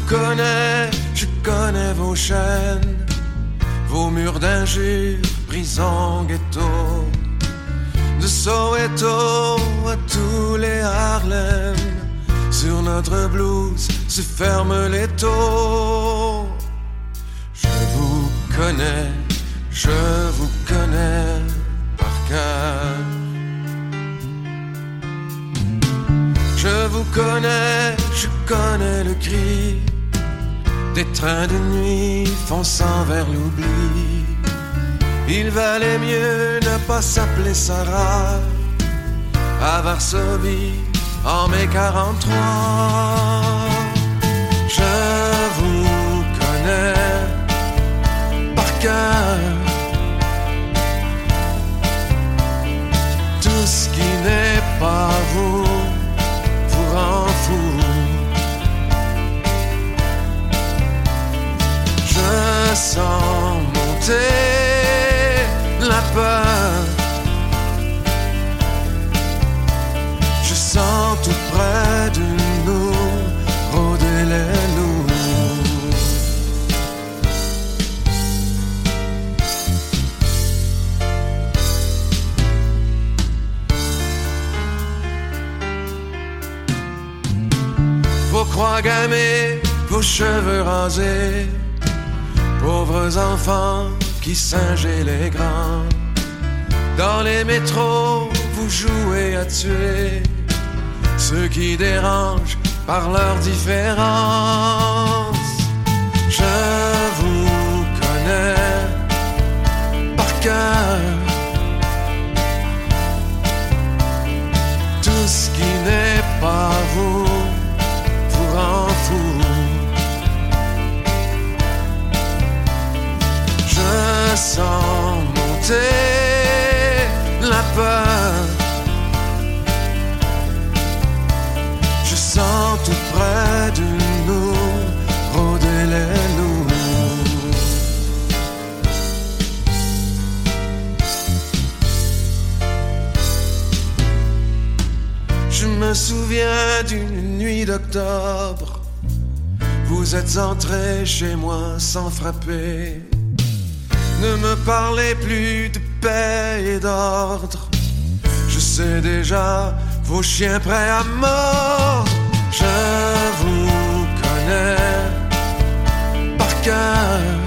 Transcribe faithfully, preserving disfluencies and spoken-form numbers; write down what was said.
connais, je connais vos chaînes, vos murs d'injures brisés en ghetto. De Soweto à tous les Harlem, sur notre blouse se ferment les taux. Je vous connais, je vous connais par cœur. Je vous connais, je connais le cri des trains de nuit fonçant vers l'oubli. Il valait mieux ne pas s'appeler Sarah à Varsovie en mai quarante-trois. Je vous connais par cœur. Tout ce qui n'est pas vous vous rend fou. Je sens monter la peur. Je sens tout près de nous rôder les loups. Vos croix gammées, vos cheveux rasés, pauvres enfants qui singeaient les grands. Dans les métros, vous jouez à tuer ceux qui dérangent par leur différence. Je vous connais par cœur. Tout ce qui n'est pas vous vous rend fou. Je sens monter la peur. Je sens tout près de nous rôder les loups. Je me souviens d'une nuit d'octobre. Vous êtes entré chez moi sans frapper. Ne me parlez plus de paix et d'ordre. Je sais déjà vos chiens prêts à mordre. Je vous connais par cœur.